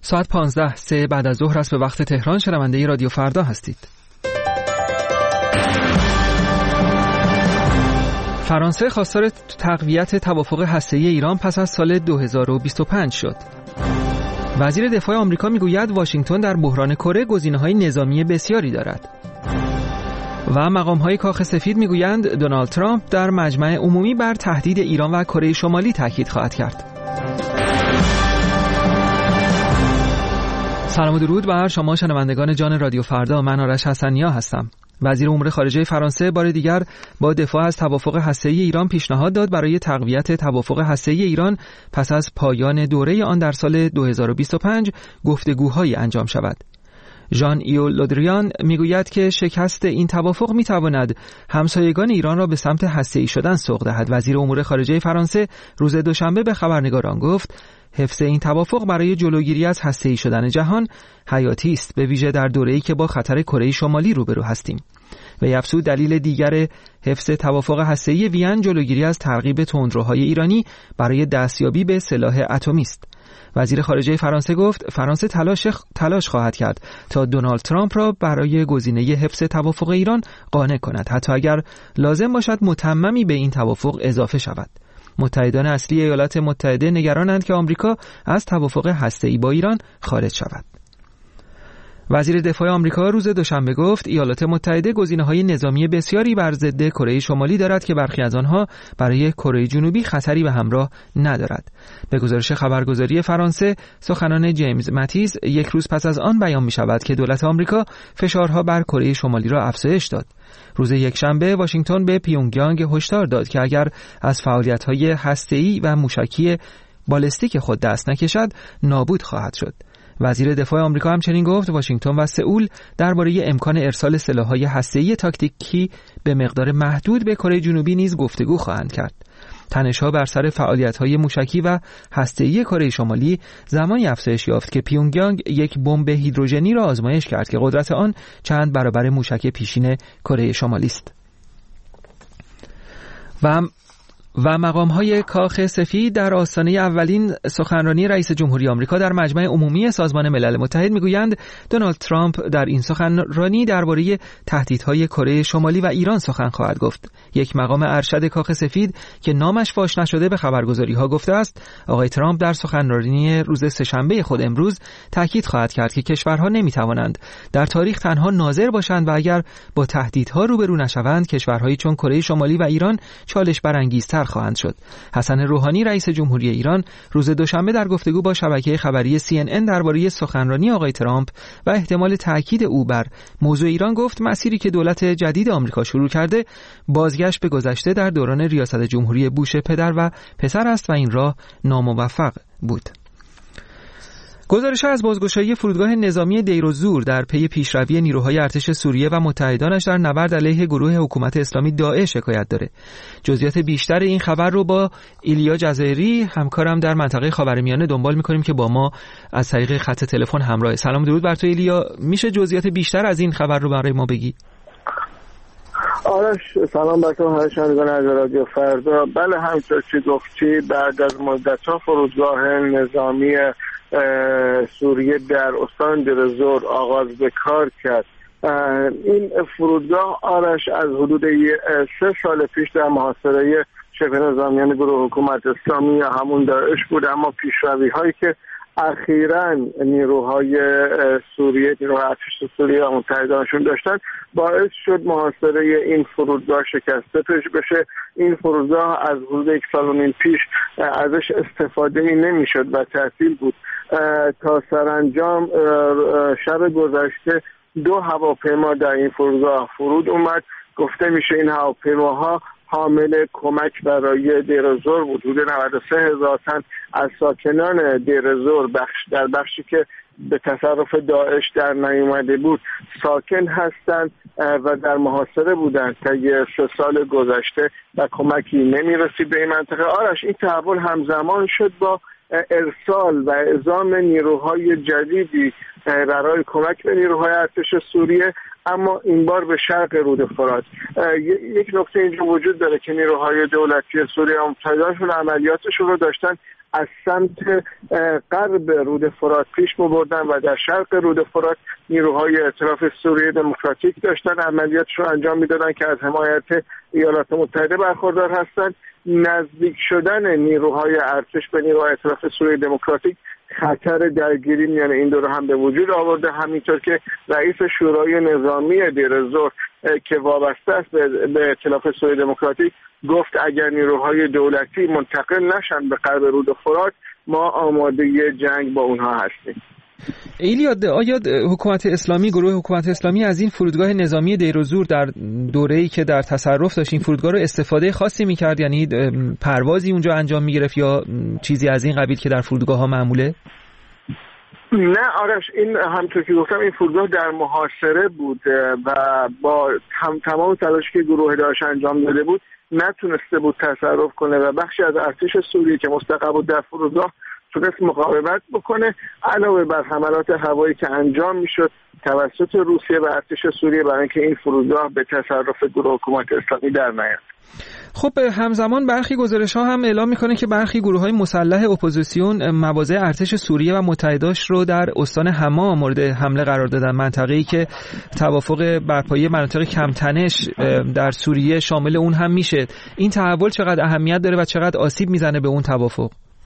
ساعت 15 بعد از ظهر است به وقت تهران. شنونده رادیو فردا هستید. فرانسه خواستار تقویت توافق هسته‌ای ایران پس از سال 2025 شد. وزیر دفاع آمریکا میگوید واشنگتن در بحران کره گزینه‌های نظامی بسیاری دارد. و مقام‌های کاخ سفید میگویند دونالد ترامپ در مجمع عمومی بر تهدید ایران و کره شمالی تاکید خواهد کرد. سلام و درود بر شما شنوندگان جان رادیو فردا. من آرش حسنیا هستم. وزیر امور خارجه فرانسه بار دیگر با دفاع از توافق هسته‌ای ایران پیشنهاد داد برای تقویت توافق هسته‌ای ایران پس از پایان دوره آن در سال 2025 گفتگوهایی انجام شود. ژان ایول لودریان میگوید که شکست این توافق میتواند همسایگان ایران را به سمت هسته‌ای شدن سوق دهد. وزیر امور خارجه فرانسه روز دوشنبه به خبرنگاران گفت حفظ این توافق برای جلوگیری از هسته‌ای شدن جهان حیاتی است، به ویژه در دوره‌ای که با خطر کره شمالی روبرو هستیم. و افزود دلیل دیگر حفظ توافق هسته‌ای وین جلوگیری از ترغیب تندروهای ایرانی برای دستیابی به سلاح اتمی است. وزیر خارجه فرانسه گفت فرانسه تلاش خواهد کرد تا دونالد ترامپ را برای گزینه حفظ توافق ایران قانع کند، حتی اگر لازم باشد متممی به این توافق اضافه شود. متحدان اصلی ایالات متحده نگرانند که آمریکا از توافق هسته‌ای با ایران خارج شود. وزیر دفاع آمریکا روز دوشنبه گفت ایالات متحده گزینه‌های نظامی بسیاری بر ضد کره شمالی دارد که برخی از آنها برای کره جنوبی خطری به همراه ندارد. به گزارش خبرگزاری فرانسه، سخنان جیمز ماتیز یک روز پس از آن بیان می‌شود که دولت آمریکا فشارها بر کره شمالی را افزایش داد. روز یکشنبه واشنگتن به پیونگیانگ هشدار داد که اگر از فعالیت‌های هسته‌ای و موشکی بالستیک خود دست نکشد نابود خواهد شد. وزیر دفاع آمریکا همچنین گفت واشنگتن و سئول درباره امکان ارسال سلاح‌های هسته‌ای تاکتیکی به مقدار محدود به کره جنوبی نیز گفتگو خواهند کرد. تنش‌ها بر سر فعالیت‌های موشکی و هسته‌ای کره شمالی زمانی افزایش یافت که پیونگیانگ یک بمب هیدروژنی را آزمایش کرد که قدرت آن چند برابر موشک پیشین کره شمالی است. و مقام‌های کاخ سفید در آستانه اولین سخنرانی رئیس جمهوری آمریکا در مجمع عمومی سازمان ملل متحد میگویند دونالد ترامپ در این سخنرانی درباره تهدیدهای کره شمالی و ایران سخن خواهد گفت. یک مقام ارشد کاخ سفید که نامش فاش نشده به خبرگزاری‌ها گفته است آقای ترامپ در سخنرانی روز سه‌شنبه خود امروز تاکید خواهد کرد که کشورها نمی‌توانند در تاریخ تنها ناظر باشند و اگر با تهدیدها روبرو نشوند کشورهایی چون کره شمالی و ایران چالش برانگیزتر خواهند شد. حسن روحانی رئیس جمهوری ایران روز دوشنبه در گفتگو با شبکه خبری CNN درباره سخنرانی آقای ترامپ و احتمال تاکید او بر موضوع ایران گفت مسیری که دولت جدید آمریکا شروع کرده بازگشت به گذشته در دوران ریاست جمهوری بوش پدر و پسر است و این راه ناموفق بود. گزارش از بازگشایی فرودگاه نظامی دیرالزور در پی پیشروی نیروهای ارتش سوریه و متحدانش در نبرد علیه گروه حکومت اسلامی داعش حکایت داره. جزئیات بیشتر این خبر رو با ایلیا جزایری همکارم در منطقه خاورمیانه دنبال می‌کنیم که با ما از طریق خط تلفن همراه. سلام درود بر تو ایلیا، میشه جزئیات بیشتر از این خبر رو برای ما بگی؟ آرش سلام بر تو هر شنوندگان از رادیو فردا. بله همونطور که گفتی بعد از مدت‌ها فرودگاه نظامی سوریه در استان دیرالزور آغاز به کار کرد. این فرودگاه آرش از حدود 3 سال پیش در محاصره شبه نظامیان گروه حکومت اسلامی یا همون داعش بود، اما پیشروی هایی که اخیراً نیروهای سوریه، نیروهای ارتش سوریه و متحدانشون داشتن باعث شد محاصره این فرودگاه شکسته بشه. این فرودگاه از حدود 1.5 سال پیش ازش استفاده نمیشد و تعطیل بود تا سرانجام شب گذشته 2 هواپیما در این فرودگاه فرود اومد. گفته میشه این هواپیماها حامل کمک برای دیرالزور بود. حدود 93,000 تن از ساکنان دیرالزور در بخشی که به تصرف داعش در نیامده بود ساکن هستند و در محاصره بودند تا 3 سال گذشته و کمکی نمیرسید به این منطقه. آرش این تحول همزمان شد با ارسال و اعزام نیروهای جدیدی برای کمک به نیروهای ارتش سوریه، اما این بار به شرق رود فرات. یک نکته اینجا وجود داره که نیروهای دولتی سوریه متحدانشون عملیاتشون رو داشتن از سمت غرب رود فرات پیش می‌بردن و در شرق رود فرات نیروهای ائتلاف سوریه دموکراتیک داشتن عملیاتش رو انجام میدادن که از حمایت ایالات متحده برخوردار هستند. نزدیک شدن نیروهای ارتش به نیروهای ائتلاف سوریه دموکراتیک خطر درگیری میان این دو رو هم به وجود آورده، همینطور که رئیس شورای نظامی دیر الزور که وابسته است به ائتلاف سوریه دموکراتیک گفت اگر نیروهای دولتی منتقل نشن به غرب رود فرات ما آماده جنگ با اونها هستیم. ایلیاد، آیا حکومت اسلامی، گروه حکومت اسلامی از این فرودگاه نظامی دیر الزور در دوره‌ای که در تصرف داشت این فرودگاه رو استفاده خاصی می‌کرد، یعنی پروازی اونجا انجام می‌گرفت یا چیزی از این قبیل که در فرودگاه‌ها معموله؟ نه آرش، این همونطور که گفتم این فرودگاه در محاصره بود و با تمام تلاشی که گروه داعش انجام داده بود نتونسته بود تصرف کنه و بخشی از ارتش سوریه که مستقر بود در فرودگاه تونست مقاومت بکنه. علاوه بر حملات هوایی که انجام میشد توسط روسیه و ارتش سوریه برای اینکه این فرودگاه به تصرف گروه حکومت اسلامی در نیاد. خب همزمان برخی گزارش‌ها هم اعلام می‌کنه که برخی گروه‌های مسلح اپوزیسیون مواضع ارتش سوریه و متحداش رو در استان حما مورد حمله قرار دادن، منطقه‌ای که توافق برپایی مناطق کمتنش در سوریه شامل اون هم میشه. این تحول چقدر اهمیت داره و چقدر آسیب میزنه به اون توافق؟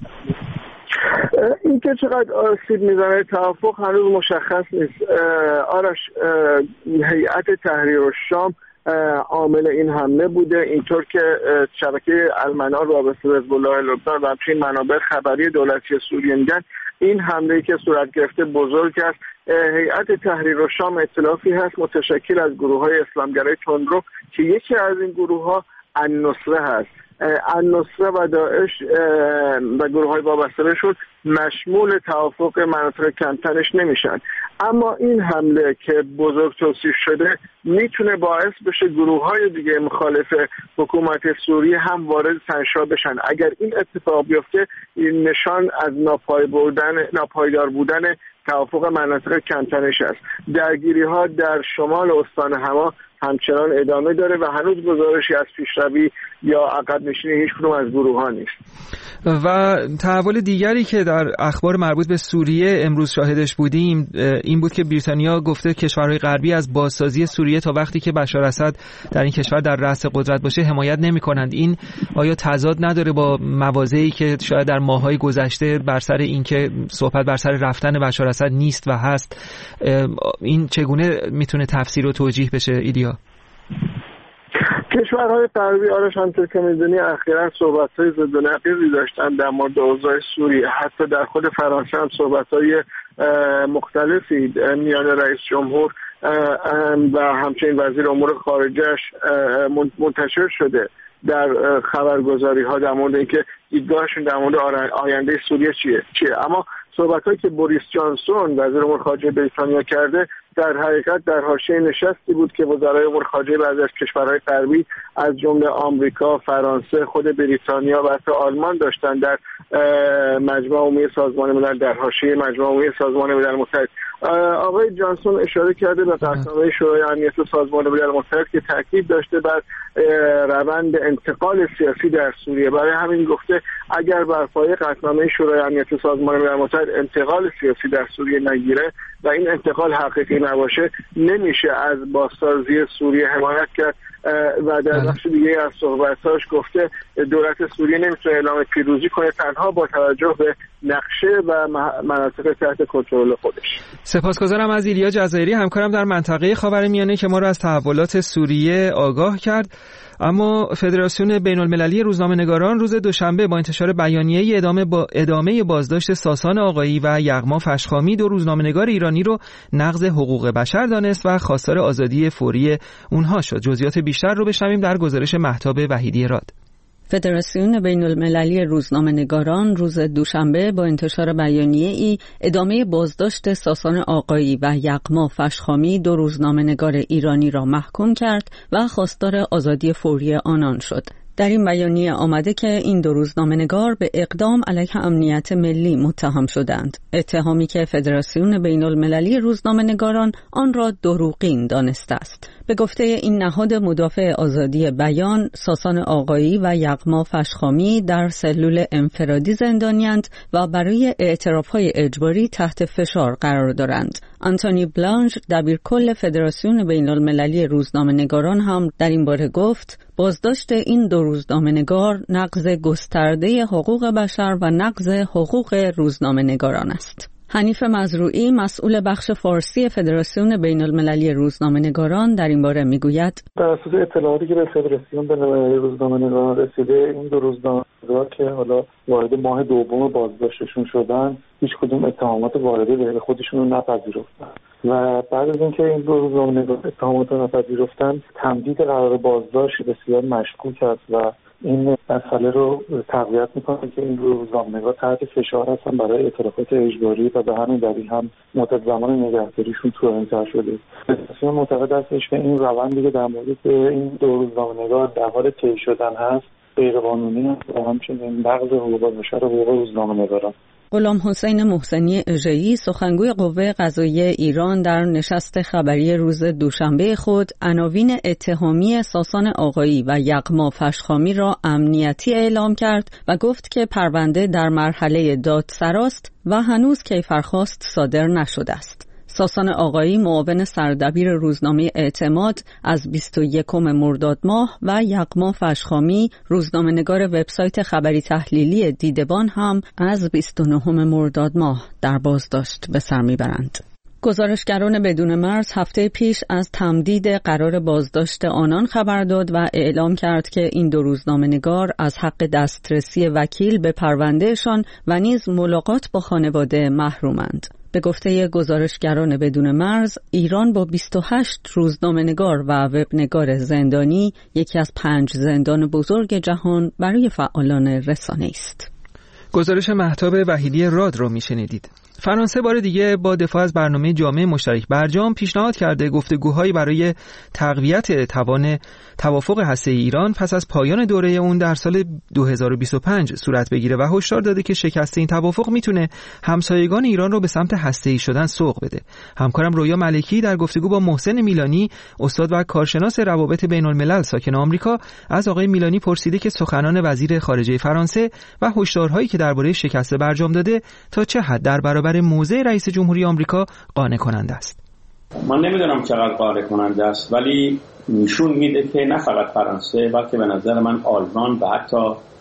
این که چقدر آسیب میزنه توافق هنوز مشخص نیست. آرش، هیئت تحریر الشام عامل این حمله بوده، اینطور که شبکه المنار وابسته به حزب الله لبنان و همچنین منابع خبری دولتی سوریه میگن این حمله‌ای که صورت گرفته بزرگ است. هیئت تحریر الشام ائتلافی هست متشکل از گروه‌های اسلامگرای تندرو که یکی از این گروه‌ها النصره هست. النصره و داعش و گروه‌های وابسته بهشون مشمول توافق مناطق کمتنش نمیشن، اما این حمله که بزرگ توصیف شده میتونه باعث بشه گروه‌های دیگه مخالف حکومت سوریه هم وارد تنش‌ها بشن. اگر این اتفاق بیفته این نشان از ناپایدار بودن توافق مناطق کمتنش است. درگیری‌ها در شمال استان حما همچنان ادامه داره و هنوز گزارشی از پیشروی یا عقب نشینی هیچ کدوم از گروه‌ها نیست. و تحول دیگری که در اخبار مربوط به سوریه امروز شاهدش بودیم این بود که بریتانیا گفته کشورهای غربی از بازسازی سوریه تا وقتی که بشار اسد در این کشور در رأس قدرت باشه حمایت نمی‌کنند. این آیا تضاد نداره با مواضعی که شاید در ماه‌های گذشته بر سر اینکه صحبت بر سر رفتن بشار اسد نیست و هست؟ این چگونه میتونه تفسیر و توجیه بشه ایدیا؟ کشورهای غربی آرش همونطور که می‌دونی اخیراً صحبت‌های ضد و نقیضی داشتن در مورد اوضاع سوریه. حتی در خود فرانسه هم صحبت‌های مختلفی میان رئیس جمهور و همچنین وزیر امور خارجه‌اش منتشر شده در خبرگزاری‌ها در مورد اینکه دیدگاهشون در مورد آینده سوریه چیه. اما صحبت‌هایی که بوریس جانسون وزیر امور خارجه بریتانیا کرده در حقیقت در حاشیه نشستی بود که وزرای امور خارجه بعضی از کشورهای غربی از جمله آمریکا، فرانسه، خود بریتانیا و حتی آلمان داشتن در مجمع عمومی سازمان ملل، در حاشیه مجمع عمومی سازمان ملل متحد. آقای جانسون اشاره کرده به قطعنامه شورای امنیت سازمان ملل متحد که تاکید داشته بر روند انتقال سیاسی در سوریه. برای همین گفته اگر بر پایه قطعنامه شورای امنیت سازمان ملل متحد انتقال سیاسی در سوریه نگیره و این انتقال حقیقی نباشه نمیشه از بازسازی سوریه حمایت کرد. و در بخش دیگه از صحبتاش گفته دولت سوریه نمیتونه اعلام پیروزی کنه تنها با توجه به نقشه و مناطق تحت کنترل خودش. سپاسگزارم از ایلیا جزایری همکارم در منطقه خاورمیانه که ما را از تحولات سوریه آگاه کرد. اما فدراسیون بین‌المللی روزنامه‌نگاران روز دوشنبه با انتشار بیانیه‌ای ادامه بازداشت ساسان آقایی و یغما فشخامی دو روزنامه‌نگار ایرانی رو نقض حقوق بشر دانست و خواستار آزادی فوری اونها شد. جزئیات بیشتر رو بشنویم در گزارش مهتاب وحیدی راد. فدراسیون بین‌المللی روزنامه‌نگاران روز دوشنبه با انتشار بیانیه‌ای ادامه بازداشت ساسان آقایی و یغما فشخامی دو روزنامه‌نگار ایرانی را محکوم کرد و خواستار آزادی فوری آنان شد. در این بیانیه آمده که این دو روزنامه‌نگار به اقدام علیه امنیت ملی متهم شدند، اتهامی که فدراسیون بین‌المللی روزنامه‌نگاران آن را دروغین دانسته است. به گفته این نهاد مدافع آزادی بیان، ساسان آقایی و یغما فشخامی در سلول انفرادی زندانی‌اند و برای اعتراف‌های اجباری تحت فشار قرار دارند. آنتونی بلانش، دبیرکل فدراسیون بین‌المللی روزنامه‌نگاران هم در این باره گفت: بازداشت این دو روزنامه‌نگار نقض گسترده حقوق بشر و نقض حقوق روزنامه‌نگاران است. حنیف مزروعی، مسئول بخش فارسی فدراسیون بین‌المللی روزنامه‌نگاران، در این باره میگوید: بر اساس اطلاعاتی که به فدراسیون بین‌المللی روزنامه‌نگاران رسیده، این دو روزنامه‌نگار که حالا وارد ماه دوم بازداشتشون شدن، هیچ کدوم اتهامات وارده به خودشون رو نپذیرفتن و بعد از اینکه این دو روزنامه‌نگار اتهامات رو نپذیرفتن، تمدید قرار بازداشت بسیار مشکوک است و این مسئله رو تقویت میکنه که این روزنامه‌نگار تحت فشار هستن برای اعترافات اجباری و به همین دلیل هم مدت زمان نگهداریشون طولانی‌تر شده. فدراسیون معتقد هستش که این روندی که در مورد این دو روزنامه‌نگار در حال طی شدن هست غیرقانونی است و همچنین نقض حقوق بشر و حقوق روزنامه‌نگاران. غلام حسین محسنی اژه‌ای، سخنگوی قوه قضاییه ایران، در نشست خبری روز دوشنبه خود عناوین اتهامی ساسان آقایی و یغما فشخامی را امنیتی اعلام کرد و گفت که پرونده در مرحله دادسراست و هنوز کیفرخواست صادر نشده است. ساسان آقایی، معاون سردبیر روزنامه اعتماد، از 21 مرداد ماه و یغما فشخامی، روزنامه‌نگار وبسایت خبری تحلیلی دیدبان، هم از 29 مرداد ماه در بازداشت به سر میبرند. گزارشگران بدون مرز هفته پیش از تمدید قرار بازداشت آنان خبر داد و اعلام کرد که این دو روزنامه‌نگار از حق دسترسی وکیل به پروندهشان و نیز ملاقات با خانواده محرومند. به گفته گزارشگران بدون مرز، ایران با 28 روزنامه‌نگار و وبنگار زندانی یکی از 5 زندان بزرگ جهان برای فعالان رسانه است. گزارش مهتاب وحیدی راد رو میشنیدید. فرانسه بار دیگه با دفاع از برنامه جامع مشترک برجام پیشنهاد کرده گفتگوهایی برای تقویت توافق هسته‌ای ایران پس از پایان دوره اون در سال 2025 صورت بگیره و هشدار داده که شکست این توافق میتونه همسایگان ایران رو به سمت هسته‌ای شدن سوق بده. همکارم رویا ملکی در گفتگو با محسن میلانی، استاد و کارشناس روابط بین‌الملل ساکن آمریکا، از آقای میلانی پرسیده که سخنان وزیر خارجه فرانسه و هشدارهایی که درباره شکست برجام داده تا چه حد در برابر موضع رئیس جمهوری آمریکا قانع کننده است. من نمیدونم چقدر قانع کننده است، ولی نشون میده که نه فقط فرانسه بلکه به نظر من آلمان و حتی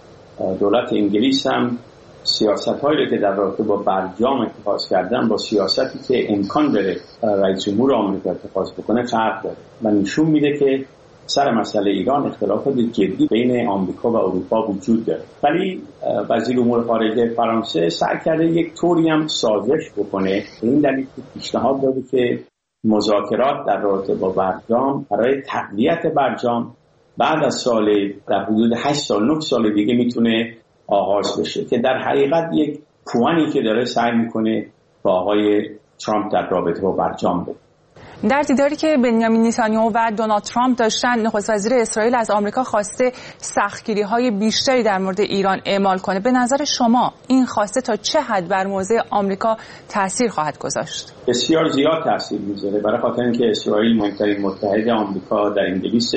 دولت انگلیس هم سیاست‌هایی که در رابطه با برجام اتخاذ کردن با سیاستی که امکان داره رئیس جمهور آمریکا اتخاذ بکنه فرق داره و نشون میده که سر مسئله ایران اختلافات جدی بین آمریکا و اروپا وجود داره. ولی وزیر امور خارجه فرانسه سعی کرده یک طوری هم سازش بکنه، به این دلیل که پیشنهاد داده که مذاکرات در رابطه با برجام برای تقویت برجام بعد از سال در حدود 8 سال 9 سال دیگه میتونه آغاز بشه، که در حقیقت یک پوانی که داره سعی میکنه با آقای ترامپ در رابطه با برجام بده. در دیداری که بنیامین نتانیاهو و دونالد ترامپ داشتن، نخست وزیر اسرائیل از آمریکا خواسته سختگیری‌های بیشتری در مورد ایران اعمال کنه. به نظر شما این خواسته تا چه حد بر موضع آمریکا تاثیر خواهد گذاشت؟ بسیار زیاد تاثیر میذاره، برای خاطر اینکه اسرائیل مهمترین متحد آمریکا در انگلیس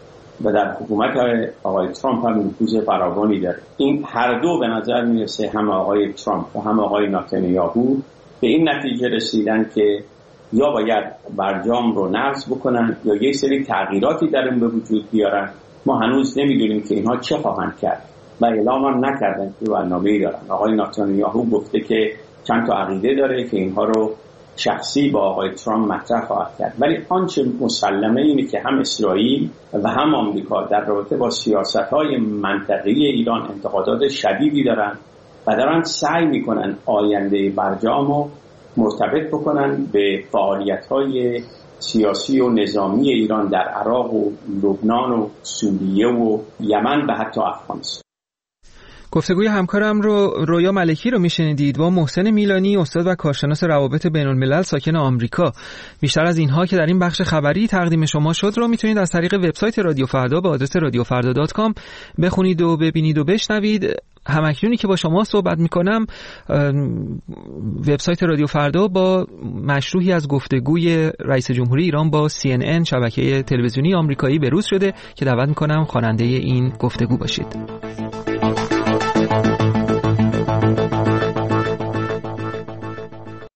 و در حکومت آقای ترامپ هم نفوذ فراوانی داره. این هر دو به نظر میرسه، هم آقای ترامپ و هم آقای نتانیاهو، به این نتیجه رسیدن که یا باید برجام رو نقض بکنن یا یک سری تغییراتی در اون به وجود بیارن. ما هنوز نمیدونیم که اینها چه خواهند کرد و اعلام هم نکردن که برنامه‌ای دارن. آقای نتانیاهو گفته که چند تا عقیده داره که اینها رو شخصی با آقای ترامپ مطرح خواهد کرد، ولی آنچه مسلمه اینه که هم اسرائیل و هم آمریکا در رابطه با سیاست‌های منطقه‌ای ایران انتقادات شدیدی دارن و دارن سعی میکنن آینده برجام رو مرتبط بکنن به فعالیت‌های سیاسی و نظامی ایران در عراق و لبنان و سوریه و یمن و حتی افغانستان. گفتگوی همکارم رویا ملکی رو میشنیدید با محسن میلانی، استاد و کارشناس روابط بین الملل ساکن آمریکا. بیشتر از اینها که در این بخش خبری تقدیم شما شد رو میتونید از طریق وبسایت رادیو فردا با آدرس radiofarda.com بخونید و ببینید و بشنوید. همکنونی که با شما صحبت میکنم وبسایت رادیو فردا با مشروحی از گفتگوی رئیس جمهوری ایران با CNN شبکه تلویزیونی آمریکایی بروز شده که دعوت میکنم خواننده این گفتگو باشید.